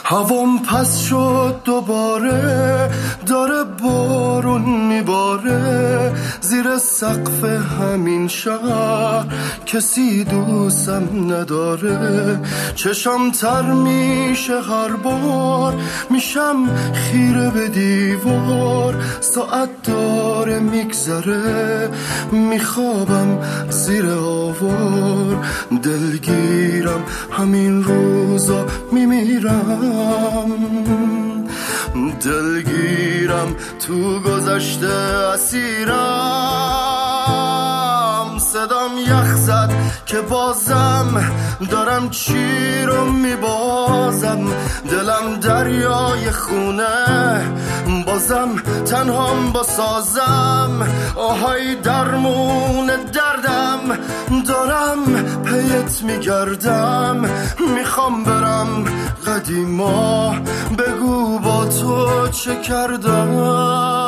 هوام پس شد دوباره، داره بارون میباره زیر سقف همین شهر، کسی دوستم نداره. چشم تر میشه هر بار، میشم خیره به دیوار. ساعت داره میگذره، میخوابم زیر آوار. دلگیرم همین روزا میمیرم، دلگیرم تو گذشته اسیرم. صدام یخ زد که بازم دارم چی رو میبازم. دلم دریای خونه، بازم تنهام با سازم. آهای درمون دردم، دارم پیت میگردم. میخوام برم قدیما، بگو با تو چه کردم.